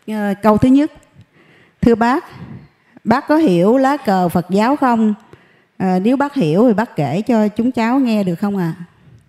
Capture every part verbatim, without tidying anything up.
uh, câu thứ nhất. Thưa bác, bác có hiểu lá cờ Phật giáo không? À, nếu bác hiểu thì bác kể cho chúng cháu nghe được không ạ? À?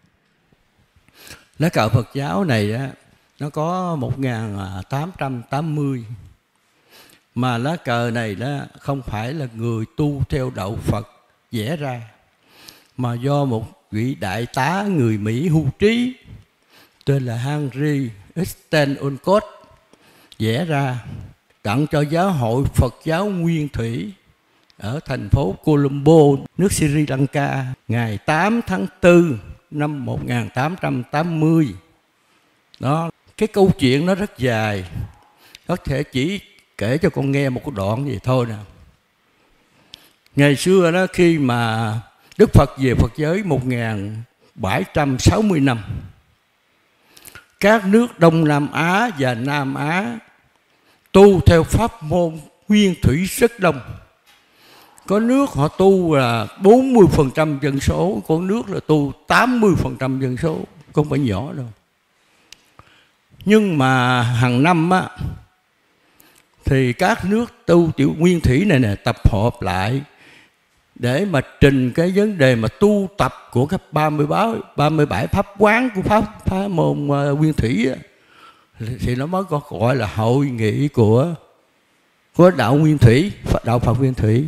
Lá cờ Phật giáo này á, nó có một nghìn tám trăm tám mươi. Mà lá cờ này đó không phải là người tu theo đạo Phật vẽ ra, mà do một vị đại tá người Mỹ hưu trí tên là Henry Sten Olcott vẽ ra, tặng cho giáo hội Phật giáo Nguyên Thủy ở thành phố Colombo, nước Sri Lanka, ngày tám tháng tư năm một nghìn tám trăm tám mươi. Đó, cái câu chuyện nó rất dài, có thể chỉ kể cho con nghe một cái đoạn gì thôi nè. Ngày xưa đó, khi mà Đức Phật về Phật giới một nghìn bảy trăm sáu mươi năm, các nước Đông Nam Á và Nam Á tu theo pháp môn Nguyên Thủy rất đông. Có nước họ tu là bốn mươi phần trăm dân số, có nước là tu tám mươi phần trăm dân số, không phải nhỏ đâu. Nhưng mà hàng năm á, thì các nước tu tiểu Nguyên Thủy này nè tập hợp lại để mà trình cái vấn đề mà tu tập của các ba mươi bảy pháp quán của pháp, pháp môn uh, Nguyên Thủy á, thì nó mới có gọi là hội nghị của của đạo Nguyên Thủy, đạo Phật Nguyên Thủy.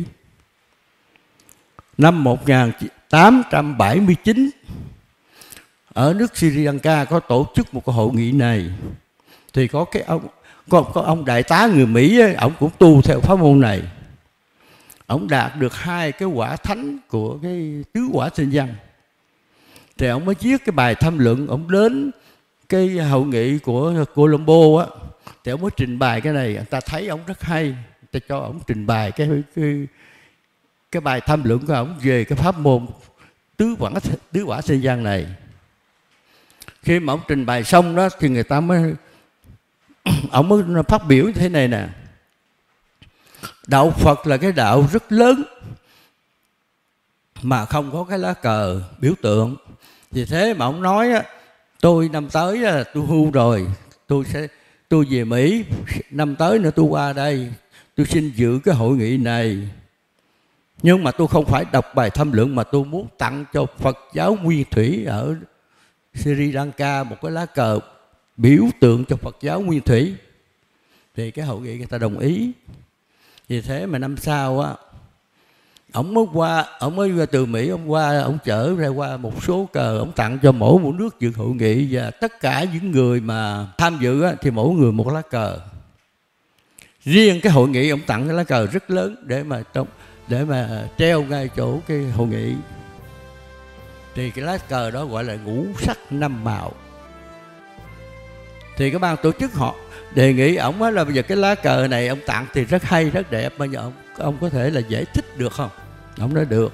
Năm một nghìn tám trăm bảy mươi chín, ở nước Sri Lanka có tổ chức một cái hội nghị này, thì có cái ông có, có ông đại tá người Mỹ ấy, ông cũng tu theo pháp môn này. Ông đạt được hai cái quả thánh của cái tứ quả sinh văn, thì ông mới viết cái bài tham luận. Ông đến cái hội nghị của Colombo á, thì ông mới trình bày cái này. Người ta thấy ông rất hay, người ta cho ông trình bày cái cái cái bài tham luận của ông về cái pháp môn tứ quả tứ quả sinh văn này. Khi mà ông trình bày xong đó, thì người ta mới ông mới phát biểu như thế này nè: đạo Phật là cái đạo rất lớn mà không có cái lá cờ biểu tượng. Vì thế mà ông nói á, tôi năm tới là tôi hưu rồi, tôi sẽ tôi về Mỹ, năm tới nữa tôi qua đây, tôi xin dự cái hội nghị này. Nhưng mà tôi không phải đọc bài tham luận, mà tôi muốn tặng cho Phật giáo Nguyên Thủy ở Sri Lanka một cái lá cờ biểu tượng cho Phật giáo Nguyên Thủy. Thì cái hội nghị người ta đồng ý. Vì thế mà năm sau á, ông mới qua, ông mới qua từ Mỹ, ông qua, ông chở ra qua một số cờ, ông tặng cho mỗi một nước dự hội nghị, và tất cả những người mà tham dự á, thì mỗi người một lá cờ. Riêng cái hội nghị ông tặng cái lá cờ rất lớn để mà trong để mà treo ngay chỗ cái hội nghị. Thì cái lá cờ đó gọi là ngũ sắc năm màu. Thì cái ban tổ chức họ đề nghị ổng là bây giờ cái lá cờ này ông tặng thì rất hay, rất đẹp, bây giờ ông, ông có thể là giải thích được không? Ông nói được.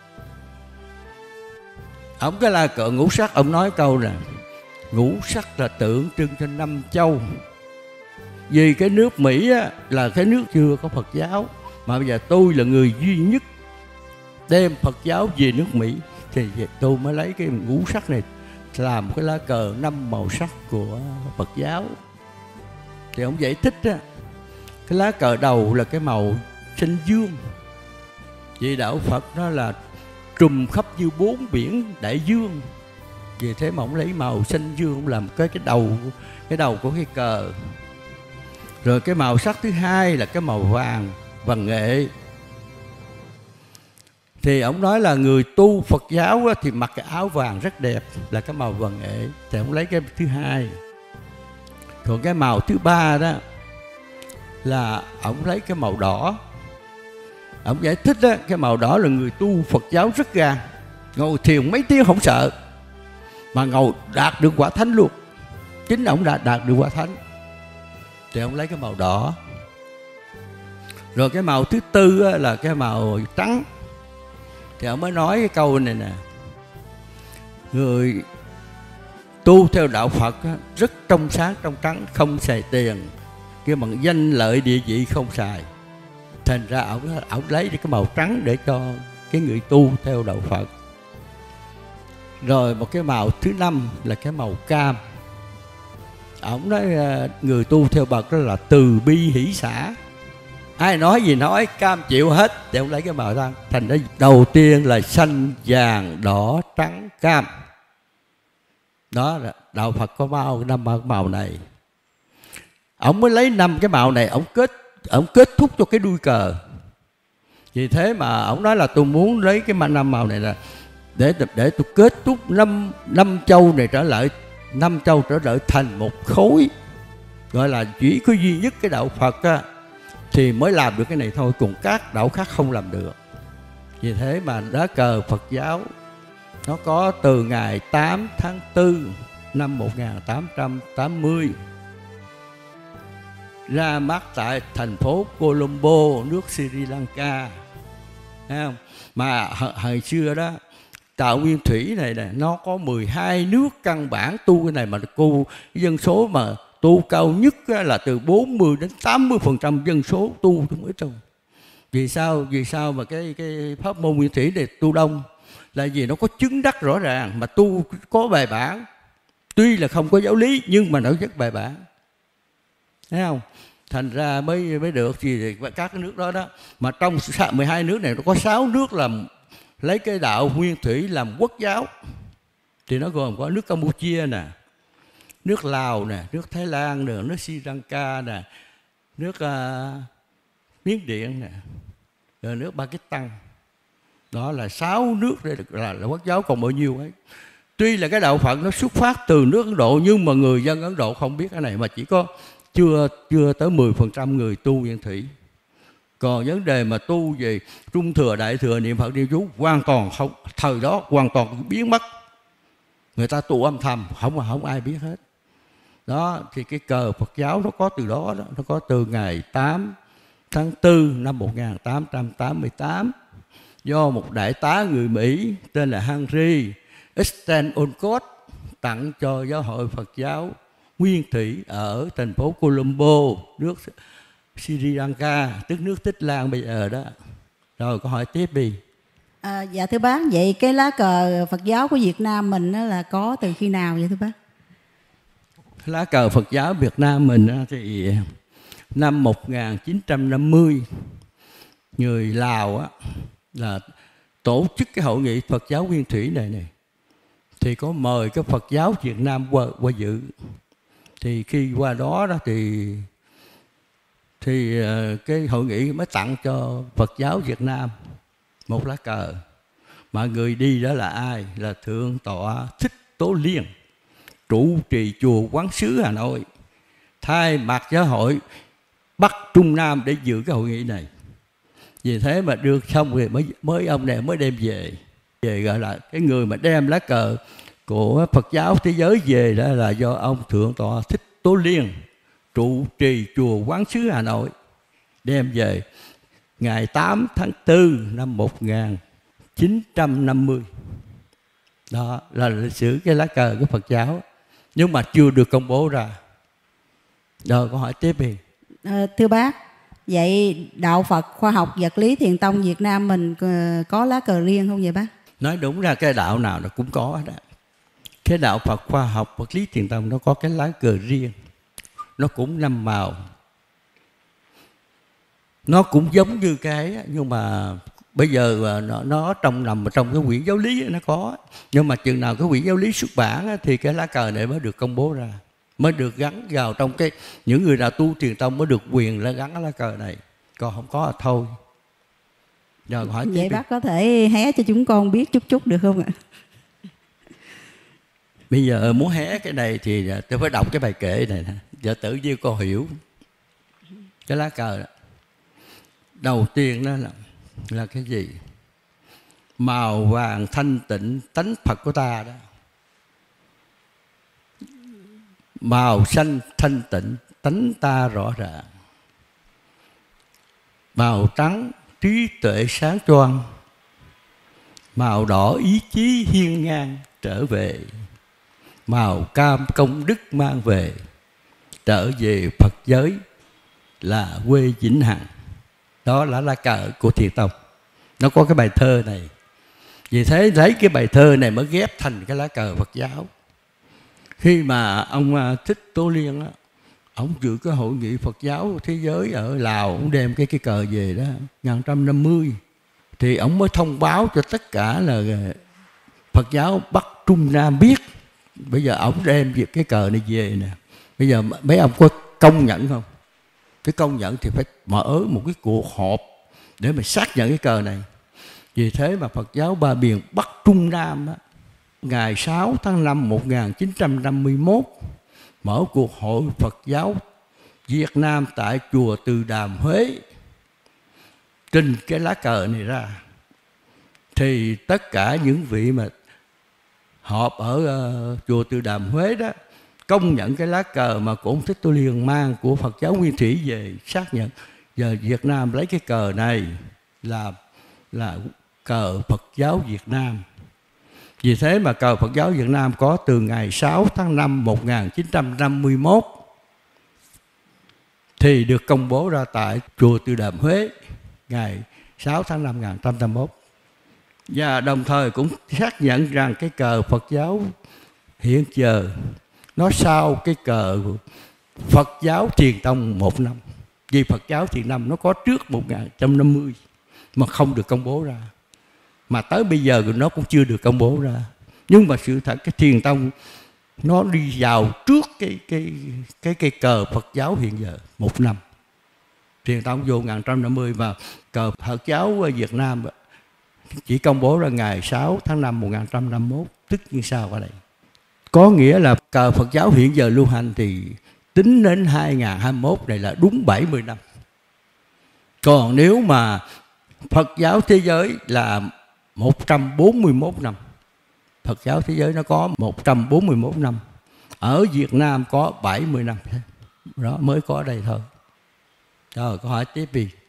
Ông cái lá cờ ngũ sắc, ông nói câu nè: ngũ sắc là tượng trưng cho năm châu. Vì cái nước Mỹ á, là cái nước chưa có Phật giáo, mà bây giờ tôi là người duy nhất đem Phật giáo về nước Mỹ, thì tôi mới lấy cái ngũ sắc này làm một cái lá cờ năm màu sắc của Phật giáo. Thì ông giải thích á, cái lá cờ đầu là cái màu xanh dương, vì đạo Phật nó là trùm khắp như bốn biển đại dương. Vì thế mà ông lấy màu xanh dương, ông làm cái cái đầu cái đầu của cái cờ. Rồi cái màu sắc thứ hai là cái màu vàng, vàng nghệ. Thì ông nói là người tu Phật giáo á, thì mặc cái áo vàng rất đẹp, là cái màu vàng nghệ. Thì ông lấy cái thứ hai. Còn cái màu thứ ba đó là ông lấy cái màu đỏ. Ông giải thích đó, cái màu đỏ là người tu Phật giáo rất gan, ngồi thiền mấy tiếng không sợ, mà ngồi đạt được quả thánh luôn. Chính ông đã đạt được quả thánh. Thì ông lấy cái màu đỏ. Rồi cái màu thứ tư là cái màu trắng. Thì ông mới nói cái câu này nè: người tu theo đạo Phật rất trong sáng, trong trắng, không xài tiền, cái bằng danh lợi địa vị không xài. Thành ra ông, ông lấy cái màu trắng để cho cái người tu theo đạo Phật. Rồi một cái màu thứ năm là cái màu cam. ổng nói người tu theo bậc đó là từ bi hỷ xả, ai nói gì nói cam chịu hết để ông lấy cái màu xanh. Thành ra đầu tiên là xanh vàng đỏ trắng cam, đó là đạo Phật có màu năm màu này. Ông mới lấy năm cái màu này, ông kết ông kết thúc cho cái đuôi cờ. Vì thế mà ông nói là tôi muốn lấy cái năm màu này là để để tôi kết thúc năm năm châu này trở lại, năm châu trở lại thành một khối, gọi là chỉ có duy nhất cái đạo Phật á, thì mới làm được cái này thôi, còn các đạo khác không làm được. Vì thế mà lá cờ Phật giáo nó có từ ngày tám tháng tư năm một nghìn tám trăm tám mươi ra mắt tại thành phố Colombo, nước Sri Lanka. Thấy không? Mà hồi xưa đó, tạo nguyên thủy này nè, nó có mười hai nước căn bản tu cái này, mà cô dân số mà tu cao nhất là từ bốn mươi đến tám mươi phần trăm dân số tu trong ấy trong. Vì sao? Vì sao mà cái cái pháp môn nguyên thủy này tu đông? Là vì nó có chứng đắc rõ ràng, mà tu có bài bản. Tuy là không có giáo lý nhưng mà nó rất bài bản. Thấy không? Thành ra mới mới được gì các cái nước đó đó. Mà trong mười hai nước này nó có sáu nước làm lấy cái đạo nguyên thủy làm quốc giáo. Thì nó gồm có nước Campuchia nè, nước Lào nè, nước Thái Lan nè, nước Sri Lanka nè, nước uh, Miến Điện nè, rồi nước Pakistan. Đó là sáu nước để được là, là quốc giáo, còn bao nhiêu ấy. Tuy là cái đạo Phật nó xuất phát từ nước Ấn Độ, nhưng mà người dân Ấn Độ không biết cái này, mà chỉ có chưa chưa tới mười phần trăm người tu nguyên thủy. Còn vấn đề mà tu về trung thừa, đại thừa, niệm Phật, niệm chú hoàn toàn không, thời đó hoàn toàn biến mất. Người ta tu âm thầm, không mà không ai biết hết. Đó, thì cái cờ Phật giáo nó có từ đó, đó, nó có từ ngày tám tháng tư năm một nghìn tám trăm tám mươi tám, do một đại tá người Mỹ tên là Henry Sten Olcott tặng cho giáo hội Phật giáo nguyên thủy ở thành phố Colombo, nước Sri Lanka, tức nước Tích Lan bây giờ đó. Rồi câu hỏi tiếp đi. À, dạ thưa bác, vậy cái lá cờ Phật giáo của Việt Nam mình là có từ khi nào vậy thưa bác? Lá cờ Phật giáo Việt Nam mình thì năm một nghìn chín trăm năm mươi, người Lào á, là tổ chức cái hội nghị Phật giáo nguyên thủy này này, thì có mời cái Phật giáo Việt Nam qua, qua dự. Thì khi qua đó đó thì thì cái hội nghị mới tặng cho Phật giáo Việt Nam một lá cờ. Mà người đi đó là ai? Là Thượng tọa Thích Tố Liên, trụ trì chùa Quán Sứ Hà Nội, thay mặt giáo hội Bắc Trung Nam để dự cái hội nghị này. Vì thế mà được xong rồi mới, mới ông này mới đem về. Về gọi là cái người mà đem lá cờ của Phật giáo thế giới về đó là do ông Thượng tọa Thích Tố Liên, trụ trì chùa Quán Sứ Hà Nội, đem về ngày tám tháng tư năm một nghìn chín trăm năm mươi. Đó là lịch sử cái lá cờ của Phật giáo, nhưng mà chưa được công bố ra. Rồi câu hỏi tiếp đi. À, thưa bác, vậy đạo Phật khoa học vật lý Thiền tông Việt Nam mình có lá cờ riêng không vậy bác? Nói đúng ra cái đạo nào nó cũng có đó. Cái đạo Phật khoa học vật lý Thiền tông nó có cái lá cờ riêng, nó cũng năm màu, nó cũng giống như cái, nhưng mà bây giờ nó, nó trong nằm trong cái quyển giáo lý nó có, nhưng mà chừng nào cái quyển giáo lý xuất bản thì cái lá cờ này mới được công bố ra, mới được gắn vào trong cái những người nào tu Thiền tông mới được quyền là gắn lá cờ này, còn không có là thôi. Rồi hỏi vậy bác có thể hé cho chúng con biết chút chút được không ạ? Bây giờ muốn hé cái này thì tôi phải đọc cái bài kệ này nè, giờ tự nhiên con hiểu cái lá cờ đó. Đầu tiên đó là là cái gì? Màu vàng thanh tịnh tánh Phật của ta đó. Màu xanh thanh tịnh tánh ta rõ ràng. Màu trắng trí tuệ sáng choang. Màu đỏ ý chí hiên ngang trở về. Màu cam công đức mang về, trở về Phật giới là quê vĩnh hằng. Đó là lá cờ của Thiền tông. Nó có cái bài thơ này. Vì thế lấy cái bài thơ này mới ghép thành cái lá cờ Phật giáo. Khi mà ông Thích Tố Liên á, ông dự cái hội nghị Phật giáo thế giới ở Lào, ông đem cái cái cờ về đó, một nghìn chín trăm năm mươi, thì ông mới thông báo cho tất cả là Phật giáo Bắc Trung Nam biết. Bây giờ ông đem việc cái cờ này về nè. Bây giờ mấy ông có công nhận không? Cái công nhận thì phải mở một cái cuộc họp để mà xác nhận cái cờ này. Vì thế mà Phật giáo ba miền Bắc Trung Nam á, ngày sáu tháng năm một nghìn chín trăm năm mươi mốt mở cuộc hội Phật giáo Việt Nam tại chùa Từ Đàm, Huế, trình cái lá cờ này ra. Thì tất cả những vị mà họp ở uh, chùa Từ Đàm, Huế đó công nhận cái lá cờ mà của ông Thích Tố Liên mang của Phật giáo Nguyên Thủy về, xác nhận giờ Việt Nam lấy cái cờ này là là cờ Phật giáo Việt Nam. Vì thế mà cờ Phật giáo Việt Nam có từ ngày sáu tháng năm một nghìn chín trăm năm mươi mốt thì được công bố ra tại chùa Từ Đàm, Huế ngày sáu tháng năm một nghìn chín trăm năm mươi mốt. Và đồng thời cũng xác nhận rằng cái cờ Phật giáo hiện giờ nó sau cái cờ Phật giáo Thiền Tông một năm. Vì Phật giáo Thiền Tông nó có trước một nghìn chín trăm năm mươi mà không được công bố ra. Mà tới bây giờ nó cũng chưa được công bố ra. Nhưng mà sự thật cái Thiền Tông nó đi vào trước cái cái cái cái cờ Phật giáo hiện giờ một năm. Thiền Tông vô một nghìn chín trăm năm mươi và cờ Phật giáo Việt Nam chỉ công bố ra ngày sáu tháng năm một nghìn chín trăm năm mươi mốt, tức như sau ở đây. Có nghĩa là cờ Phật giáo hiện giờ lưu hành thì tính đến hai nghìn hai mươi mốt này là đúng bảy mươi năm. Còn nếu mà Phật giáo thế giới là một trăm bốn mươi mốt năm. Phật giáo thế giới nó có một trăm bốn mươi mốt năm. Ở Việt Nam có bảy mươi năm. Đó mới có ở đây thôi. Rồi câu hỏi tiếp đi.